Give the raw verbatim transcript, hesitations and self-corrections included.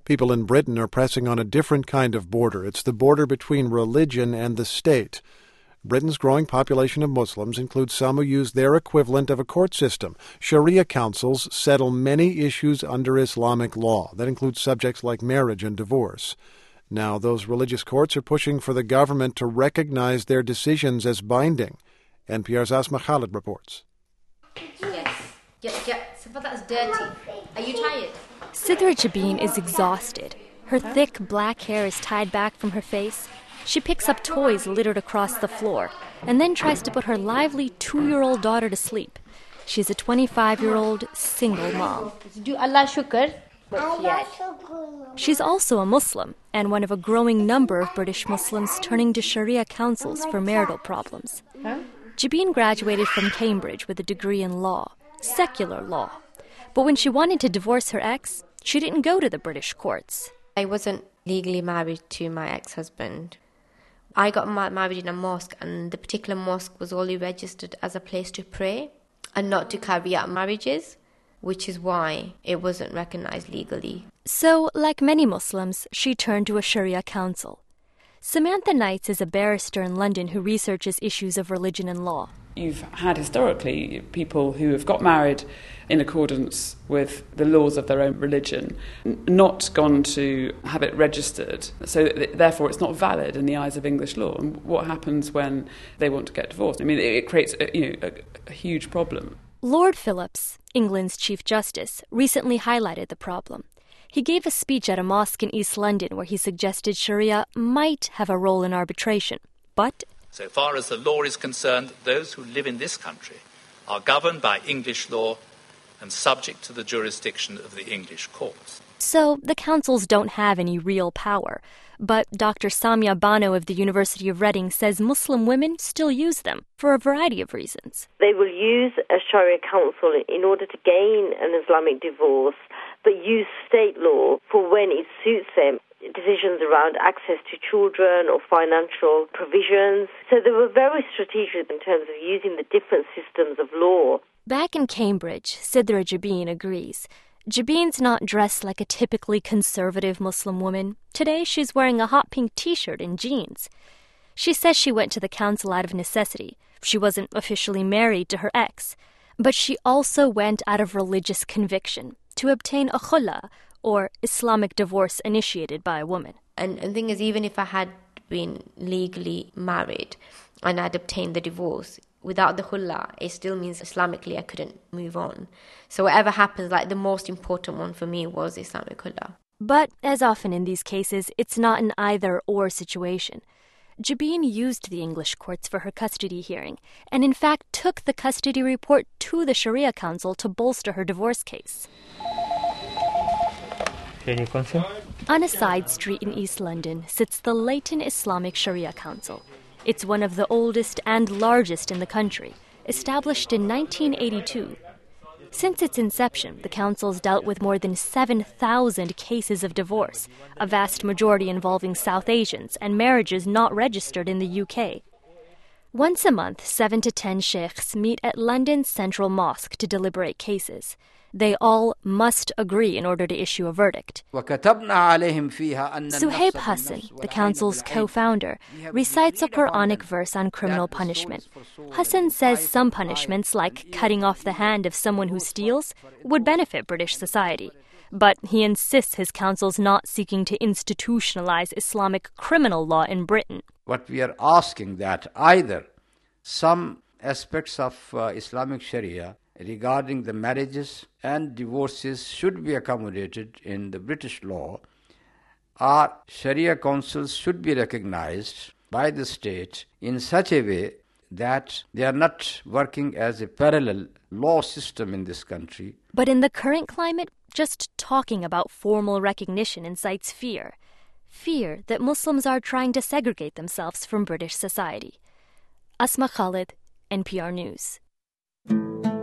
People in Britain are pressing on a different kind of border. It's the border between religion and the state. Britain's growing population of Muslims includes some who use their equivalent of a court system. Sharia councils settle many issues under Islamic law. That includes subjects like marriage and divorce. Now, those religious courts are pushing for the government to recognize their decisions as binding. N P R's Asma Khalid reports. Yes. Yeah, yeah. But that's dirty. Are you tired? Sidra Jabin is exhausted. Her thick black hair is tied back from her face. She picks up toys littered across the floor and then tries to put her lively two-year-old daughter to sleep. She's a twenty-five-year-old single mom. Do Allah shukr. She's also a Muslim and one of a growing number of British Muslims turning to Sharia councils for marital problems. Huh? Jabin graduated from Cambridge with a degree in law, secular law. But when she wanted to divorce her ex, she didn't go to the British courts. I wasn't legally married to my ex-husband. I got married in a mosque, and the particular mosque was only registered as a place to pray and not to carry out marriages, which is why it wasn't recognized legally. So, like many Muslims, she turned to a Sharia council. Samantha Knights is a barrister in London who researches issues of religion and law. You've had historically people who have got married in accordance with the laws of their own religion, not gone to have it registered, so that, therefore it's not valid in the eyes of English law. And what happens when they want to get divorced? I mean, it creates a, you know, a, a huge problem. Lord Phillips, England's Chief Justice, recently highlighted the problem. He gave a speech at a mosque in East London where he suggested Sharia might have a role in arbitration, but so far as the law is concerned, those who live in this country are governed by English law and subject to the jurisdiction of the English courts. So the councils don't have any real power. But Doctor Samia Bano of the University of Reading says Muslim women still use them for a variety of reasons. They will use a Sharia council in order to gain an Islamic divorce, but use state law for when it suits them. Decisions around access to children or financial provisions. So they were very strategic in terms of using the different systems of law. Back in Cambridge, Sidra Jabin agrees. Jabin's not dressed like a typically conservative Muslim woman. Today, she's wearing a hot pink T-shirt and jeans. She says she went to the council out of necessity. She wasn't officially married to her ex. But she also went out of religious conviction to obtain a khulla, or Islamic divorce initiated by a woman. And the thing is, even if I had been legally married and I'd obtained the divorce, without the khulla, it still means Islamically I couldn't move on. So whatever happens, like the most important one for me was Islamic khulla. But as often in these cases, it's not an either-or situation. Jabin used the English courts for her custody hearing, and in fact took the custody report to the Sharia Council to bolster her divorce case. On a side street in East London sits the Leighton Islamic Sharia Council. It's one of the oldest and largest in the country, established in nineteen eighty-two. Since its inception, the council's dealt with more than seven thousand cases of divorce, a vast majority involving South Asians and marriages not registered in the U K. Once a month, seven to ten sheikhs meet at London's Central Mosque to deliberate cases. They all must agree in order to issue a verdict. Suhaib Hassan, the council's co-founder, recites a Quranic verse on criminal punishment. Hassan says some punishments, like cutting off the hand of someone who steals, would benefit British society. But he insists his council's not seeking to institutionalize Islamic criminal law in Britain. What we are asking that either some aspects of uh, Islamic Sharia regarding the marriages and divorces should be accommodated in the British law, or Sharia councils should be recognized by the state in such a way that they are not working as a parallel law system in this country. But in the current climate, just talking about formal recognition incites fear. Fear that Muslims are trying to segregate themselves from British society. Asma Khalid, N P R News.